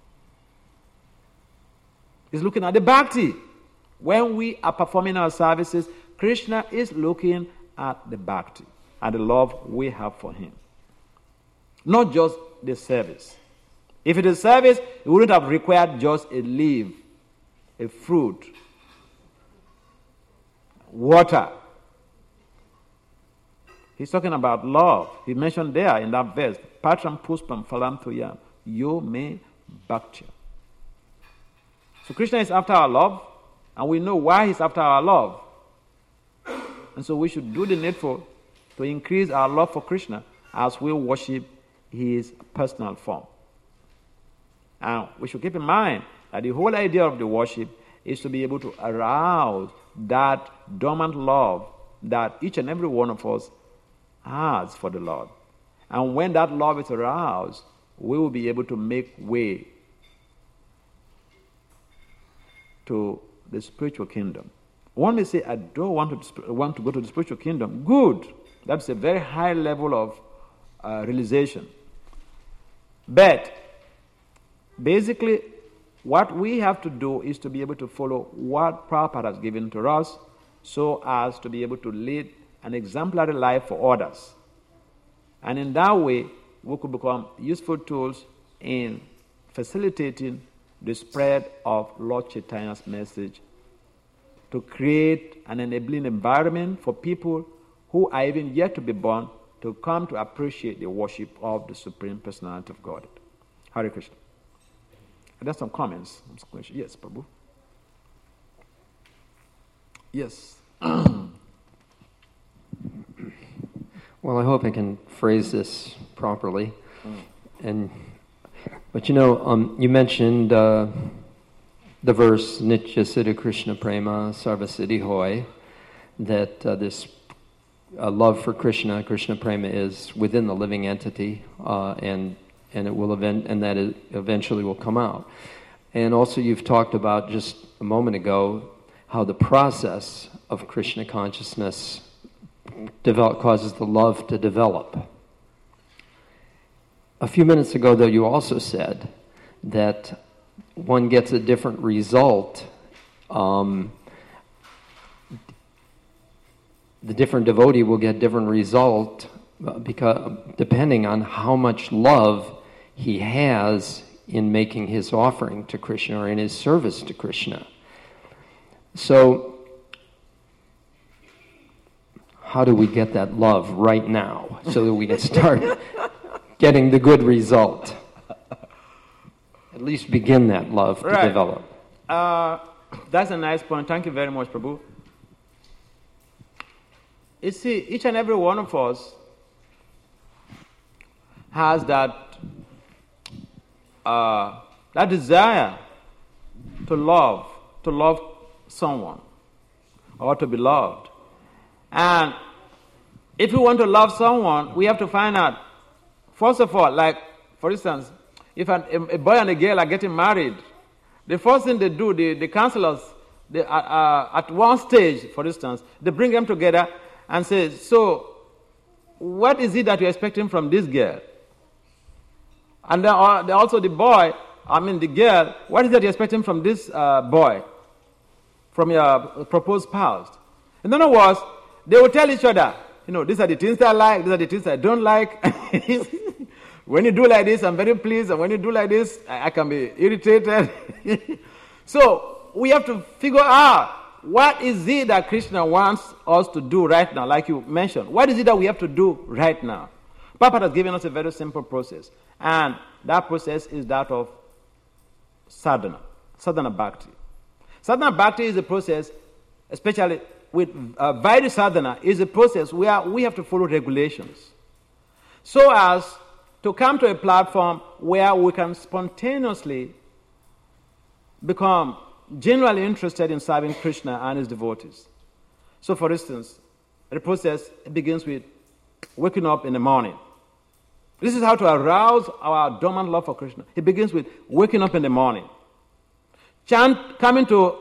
S1: He's looking at the bhakti. When we are performing our services, Krishna is looking at the bhakti, at the love we have for him. Not just the service. If it is service, it wouldn't have required just a leaf, a fruit, water. He's talking about love. He mentioned there in that verse, Patram Puspam Phalam Tuyam, Yo Me Bhaktya. So Krishna is after our love, and we know why he's after our love. And so we should do the needful to increase our love for Krishna as we worship his personal form. And we should keep in mind that the whole idea of the worship is to be able to arouse that dormant love that each and every one of us has for the Lord. And when that love is aroused, we will be able to make way to the spiritual kingdom. One may say, I don't want to go to the spiritual kingdom. Good. That's a very high level of realization. But basically, what we have to do is to be able to follow what Prabhupada has given to us so as to be able to lead an exemplary life for others. And in that way, we could become useful tools in facilitating the spread of Lord Chaitanya's message to create an enabling environment for people who are even yet to be born to come to appreciate the worship of the Supreme Personality of God. Hare Krishna. There's some comments. Yes, Prabhu. Yes.
S2: Well, I hope I can phrase this properly. But you mentioned the verse Nitya Siddha Krishna Prema Sarva Siddhi Hoy, that this love for Krishna Prema is within the living entity, and it will and that it eventually will come out. And also, you've talked about just a moment ago how the process of Krishna consciousness causes the love to develop. A few minutes ago, though, you also said that one gets a different result. The different devotee will get different result because depending on how much love he has in making his offering to Krishna or in his service to Krishna. So, how do we get that love right now so that we can start getting the good result? At least begin that love to develop.
S1: That's a nice point. Thank you very much, Prabhu. You see, each and every one of us has that desire to love someone or to be loved. And if we want to love someone, we have to find out, first of all, like, for instance, if a boy and a girl are getting married, the first thing they do, the counselors, at one stage, for instance, they bring them together and say, so, what is it that you're expecting from this girl? And then also the girl, what is it you're expecting from this boy, from your proposed spouse? In other words, they will tell each other, these are the things I like, these are the things I don't like. When you do like this, I'm very pleased, and when you do like this, I can be irritated. So we have to figure out, what is it that Krishna wants us to do right now, like you mentioned? What is it that we have to do right now? Papa has given us a very simple process, and that process is that of sadhana bhakti. Sadhana bhakti is a process, especially with Vaidhi sadhana, is a process where we have to follow regulations so as to come to a platform where we can spontaneously become genuinely interested in serving Krishna and his devotees. So, for instance, the process begins with waking up in the morning. This is how to arouse our dormant love for Krishna. It begins with waking up in the morning. Coming to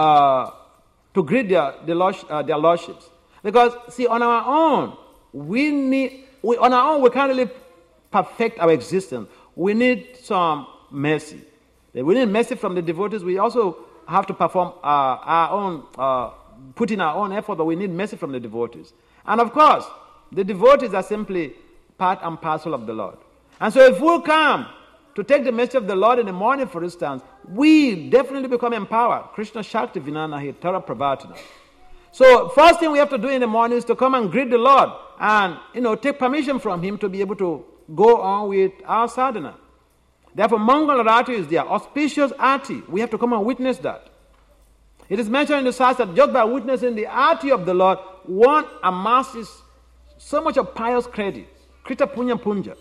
S1: greet their lordships. Because, see, on our own, we can't really perfect our existence. We need some mercy. We need mercy from the devotees. We also have to perform our own, put in our own effort, but we need mercy from the devotees. And of course, the devotees are simply part and parcel of the Lord. And so if we come to take the message of the Lord in the morning, for instance, we definitely become empowered. Krishna Shakti Vinana Tara Pravartana. So first thing we have to do in the morning is to come and greet the Lord and, take permission from him to be able to go on with our sadhana. Therefore, Mangal Arati is there, auspicious arti. We have to come and witness that. It is mentioned in the Shastra that just by witnessing the arti of the Lord, one amasses so much of pious credit. Krita Punya Punja.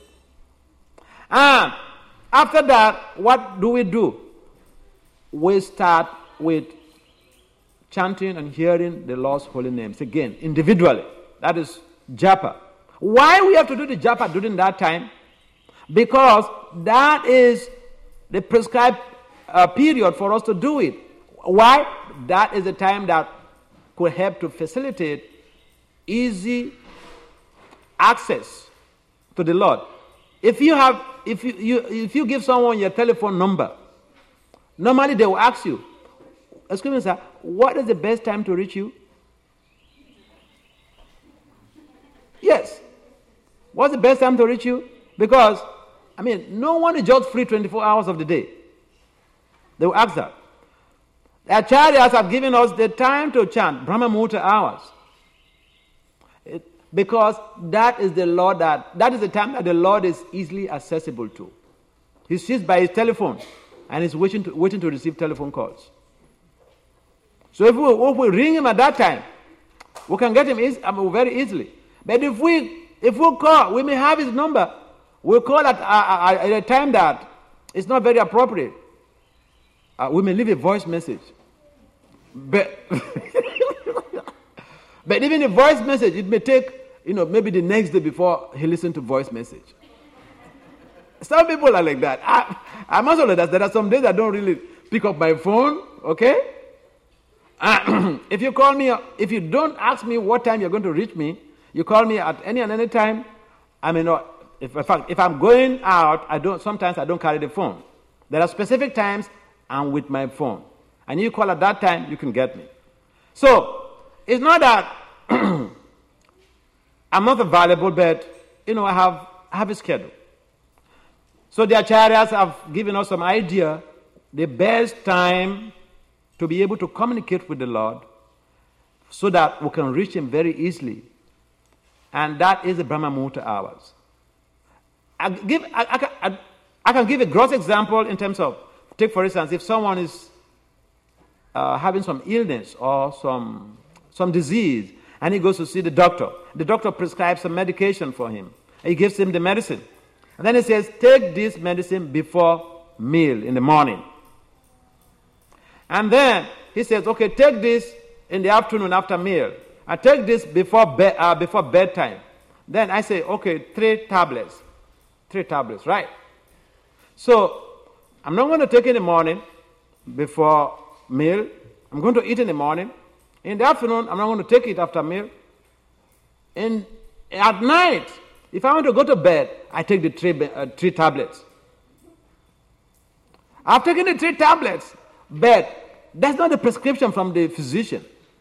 S1: And after that, what do? We start with chanting and hearing the Lord's holy names again, individually. That is japa. Why we have to do the japa during that time? Because that is the prescribed period for us to do it. Why? That is the time that could help to facilitate easy access to the Lord. If you give someone your telephone number, normally they will ask you, excuse me, sir, what is the best time to reach you? Yes. What's the best time to reach you? Because, no one is just free 24 hours of the day. They will ask that. The acharyas have given us the time to chant, Brahma Muhurta hours. Because that is the Lord that is the time that the Lord is easily accessible to. He sits by his telephone and is waiting to receive telephone calls. So if we ring him at that time, we can get him very easily. But if we call, we may have his number. We'll call at a time that it's not very appropriate. We may leave a voice message. But even a voice message, it may take, maybe the next day before he listens to voice message. Some people are like that. I'm also like that. There are some days I don't really pick up my phone, okay? If you call me, if you don't ask me what time you're going to reach me, you call me at any time, I may not. If I'm going out, sometimes I don't carry the phone. There are specific times I'm with my phone. And you call at that time, you can get me. So, it's not that I'm not available, but, I have a schedule. So the acharyas have given us some idea, the best time to be able to communicate with the Lord so that we can reach him very easily. And that is the Brahma Muhurta hours. I can give a gross example in terms of, take for instance, if someone is having some illness or some disease, and he goes to see the doctor. The doctor prescribes some medication for him. He gives him the medicine. And then he says, take this medicine before meal in the morning. And then he says, okay, take this in the afternoon after meal. I take this before bedtime. Then I say, okay, 3 tablets. 3 tablets, right? So I'm not going to take it in the morning before meal. I'm going to eat in the morning. In the afternoon, I'm not going to take it after meal. And at night, if I want to go to bed, I take the 3 tablets. After taking the 3 tablets, bed, that's not a prescription from the physician.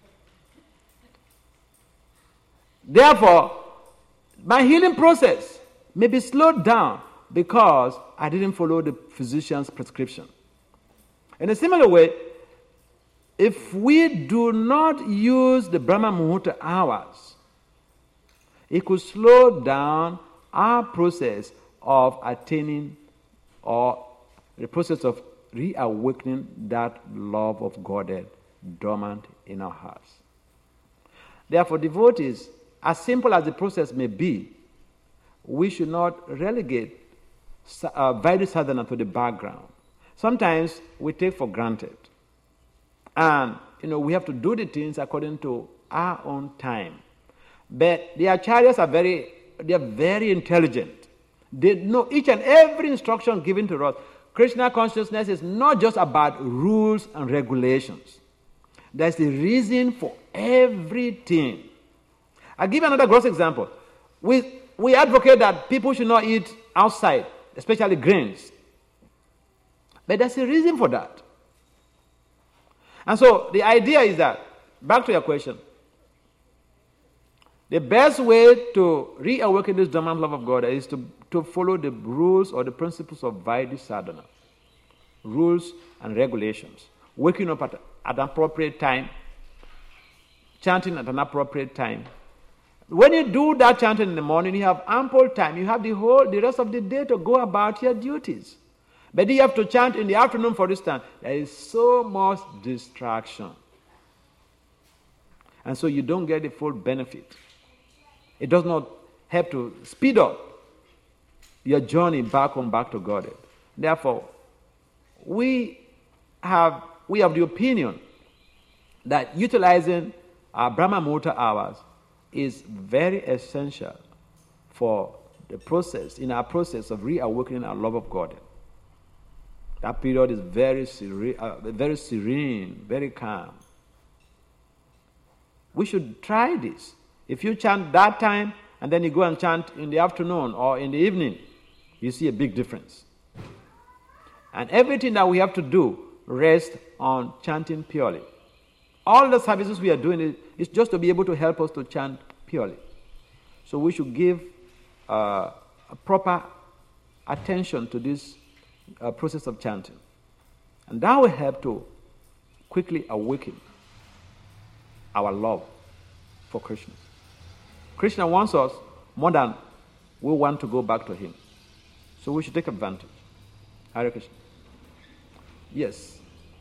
S1: Therefore, my healing process may be slowed down because I didn't follow the physician's prescription. In a similar way, if we do not use the Brahma Muhurta hours, it could slow down our process of attaining or the process of reawakening that love of Godhead dormant in our hearts. Therefore, devotees, as simple as the process may be, we should not relegate Vaidhi sadhana to the background. Sometimes we take for granted. And, we have to do the things according to our own time. But the acharyas are very intelligent. They know each and every instruction given to us. Krishna consciousness is not just about rules and regulations. There's a reason for everything. I'll give you another gross example. We advocate that people should not eat outside, especially grains. But there's a reason for that. And so the idea is that, back to your question, the best way to reawaken this dormant love of God is to follow the rules or the principles of Vaidhi sadhana. Rules and regulations. Waking up at an appropriate time, chanting at an appropriate time. When you do that chanting in the morning, you have ample time. You have the rest of the day to go about your duties. But you have to chant in the afternoon, for instance. There is so much distraction. And so you don't get the full benefit. It does not help to speed up your journey back home, back to God. Therefore, we have the opinion that utilizing our Brahma Muhurta hours is very essential for the process, in our process of reawakening our love of God. That period is very serene, very calm. We should try this. If you chant that time and then you go and chant in the afternoon or in the evening, you see a big difference. And everything that we have to do rests on chanting purely. All the services we are doing is just to be able to help us to chant purely. So we should give a proper attention to this process of chanting. And that will help to quickly awaken our love for Krishna. Krishna wants us more than we want to go back to him. So we should take advantage. Hare Krishna. Yes.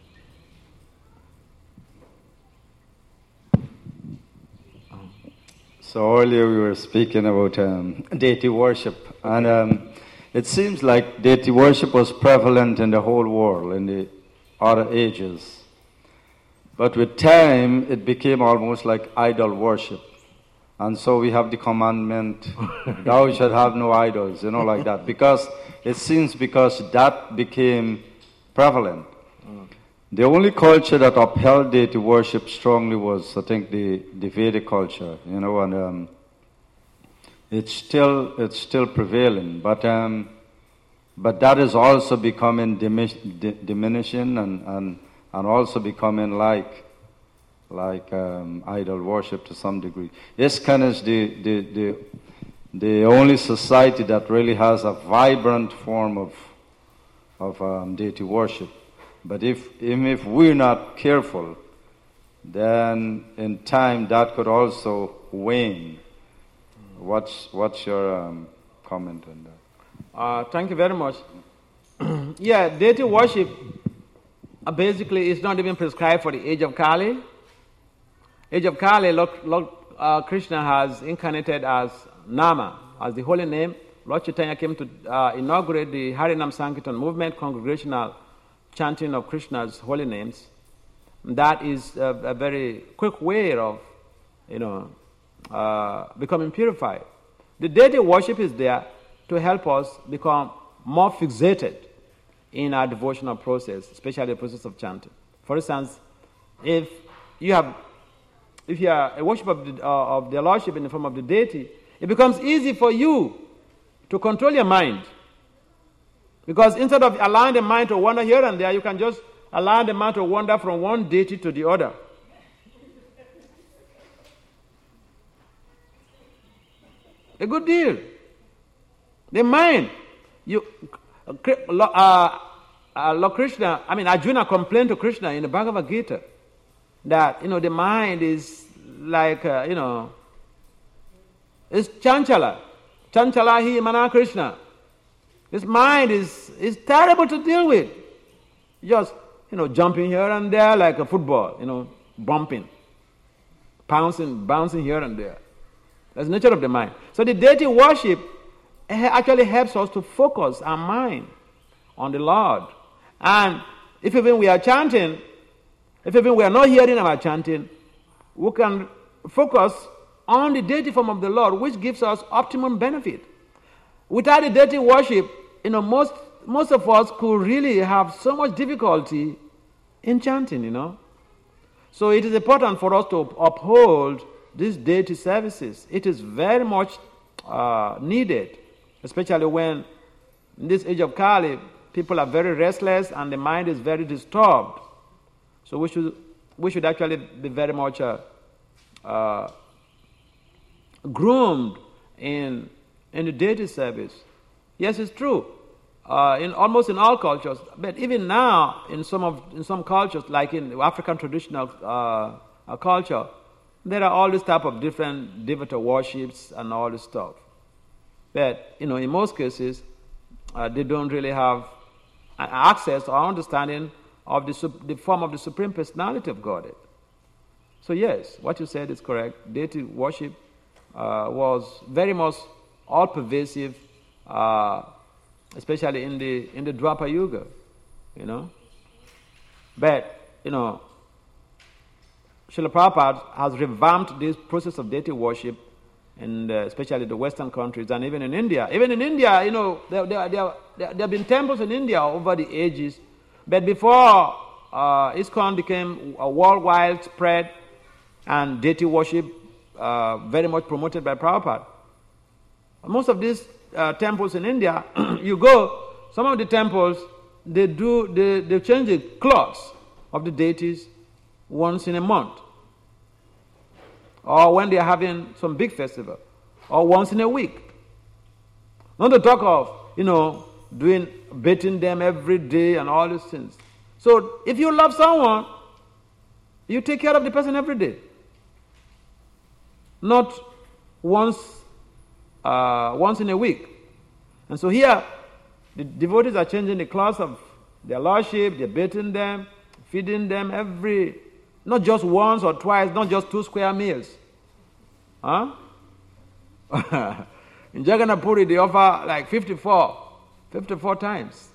S3: So earlier we were speaking about deity worship, and it seems like deity worship was prevalent in the whole world in the other ages. But with time, it became almost like idol worship. And so we have the commandment, thou shalt have no idols, like that. Because that became prevalent. The only culture that upheld deity worship strongly was, I think, the Vedic culture, and it's still prevailing. But that is also becoming diminishing and also becoming like idol worship to some degree. ISKCON is the only society that really has a vibrant form of deity worship. But even if we're not careful, then in time that could also wane. What's your comment on that?
S1: Thank you very much. Yeah, deity worship basically is not even prescribed for the age of Kali. Age of Kali, Lord Krishna has incarnated as Nama, as the holy name. Lord Chaitanya came to inaugurate the Harinam Sankirtan movement, congregational chanting of Krishna's holy names. That is a very quick way of, becoming purified. The deity worship is there to help us become more fixated in our devotional process, especially the process of chanting. For instance, if you are a worshiper of the Lordship in the form of the deity, it becomes easy for you to control your mind. Because instead of allowing the mind to wander here and there, you can just allow the mind to wander from one deity to the other. A good deal. The mind, Lord Krishna, Arjuna complained to Krishna in the Bhagavad Gita that, the mind is like, it's chanchala. Chanchala hi mana Krishna. This mind is terrible to deal with. Just, jumping here and there like a football, bumping, bouncing here and there. That's the nature of the mind. So the deity worship actually helps us to focus our mind on the Lord. And if even we are chanting, if even we are not hearing our chanting, we can focus on the deity form of the Lord, which gives us optimum benefit. Without the deity worship, most of us could really have so much difficulty in chanting, So it is important for us to uphold these deity services. It is very much needed, especially when in this age of Kali, people are very restless and the mind is very disturbed. So we should actually be very much groomed in the deity service. Yes, it's true. In almost in all cultures, but even now in some cultures, like in African traditional culture, there are all this type of different devotee worships and all this stuff. But in most cases, they don't really have access or understanding of the form of the Supreme Personality of Godhead. So yes, what you said is correct. Deity worship was very much all-pervasive, especially in the Dwapara Yuga, But, Srila Prabhupada has revamped this process of deity worship, and especially the Western countries, and even in India. Even in India, there have been temples in India over the ages, but before ISKCON became a worldwide spread and deity worship very much promoted by Prabhupada. Most of these temples in India, you go, some of the temples, they change the clothes of the deities once in a month, or when they are having some big festival, or once in a week. Not to talk of, bathing them every day and all these things. So if you love someone, you take care of the person every day. Not once in a week. And so here, the devotees are changing the clothes of their Lordship, they're bathing them, feeding them not just once or twice, not just 2 square meals. Huh? In Jagannath Puri, they offer like 54 times.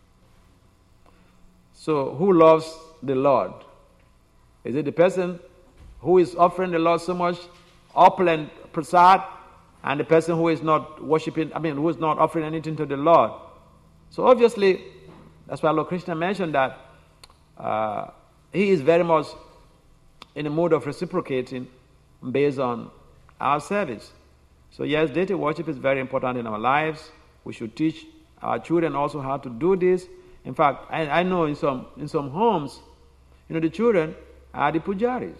S1: So who loves the Lord? Is it the person who is offering the Lord so much opulent prasad, and the person who is not worshipping, who is not offering anything to the Lord? So obviously, that's why Lord Krishna mentioned that he is very much in the mood of reciprocating based on our service. So yes, deity worship is very important in our lives. We should teach our children also how to do this. In fact, I know in some homes, the children are the pujaris.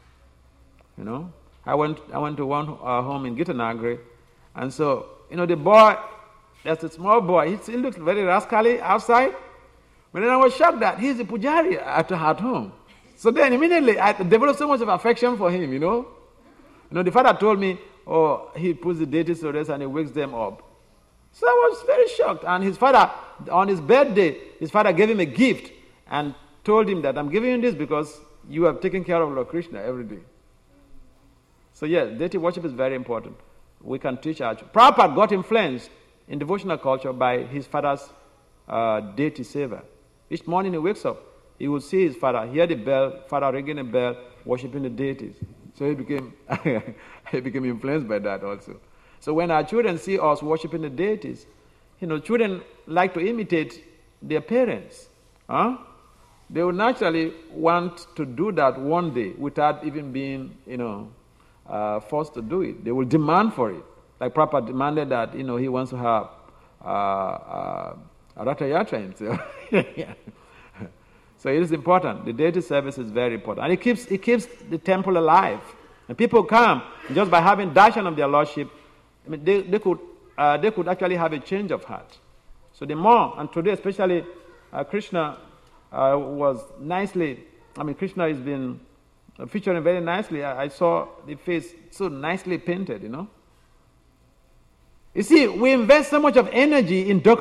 S1: I went to one home in Gitanagri, and so the boy, there's a small boy. He looks very rascally outside, but then I was shocked that he's a pujari at home. So then immediately I developed so much of affection for him. The father told me, he puts the deities to rest and he wakes them up. So I was very shocked. And his father, on his birthday, his father gave him a gift and told him that I'm giving you this because you have taken care of Lord Krishna every day. So yes, deity worship is very important. We can teach our children. Prabhupada got influenced in devotional culture by his father's deity saver. Each morning he wakes up, he will see his father, hear the bell, father ringing a bell, worshiping the deities. So he became influenced by that also. So when our children see us worshiping the deities, children like to imitate their parents. They will naturally want to do that one day without even being, forced to do it. They will demand for it. Like Prabhupada demanded that, he wants to have a Ratha Yatra himself. So it is important. The deity service is very important. And it keeps the temple alive. And people come, just by having darshan of their lordship, they could actually have a change of heart. So the more, and today especially, Krishna was nicely, Krishna has been featuring very nicely. I saw the face so nicely painted, You see, we invest so much of energy in decoration.